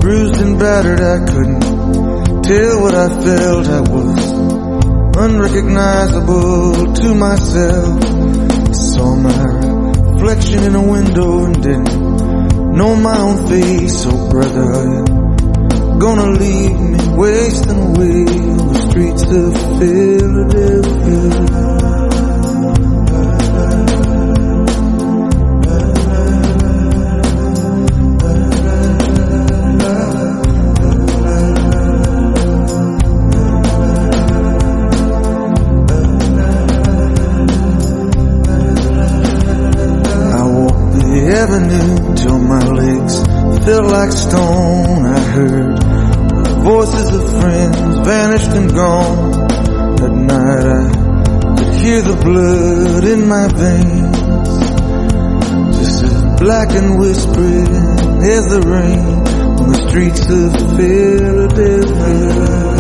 bruised and battered, I couldn't tell what I felt. I was unrecognizable to myself. I saw my reflection in a window and didn't know my own face. Oh brother, are you gonna leave me wasting away on the streets of Philadelphia? Avenue till my legs felt like stone. I heard voices of friends vanished and gone. At night I could hear the blood in my veins, just as black and whispering as the rain on the streets of Philadelphia.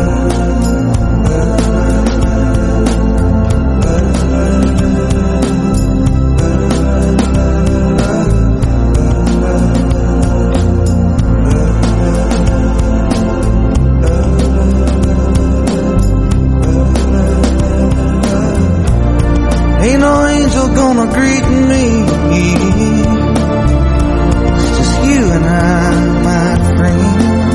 Ain't no angel gonna greet me. It's just you and I, my friend.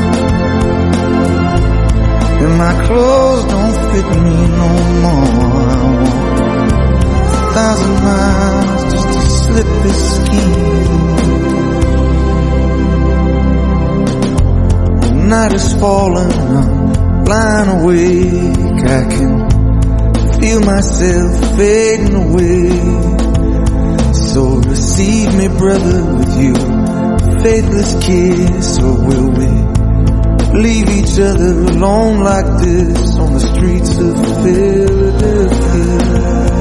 And my clothes don't fit me no more. I walk 1,000 miles just to slip this skin. The night is falling, I'm lying awake. I can feel myself fading away. So receive me, brother, with you faithless kiss. Or will we leave each other alone like this on the streets of Philadelphia?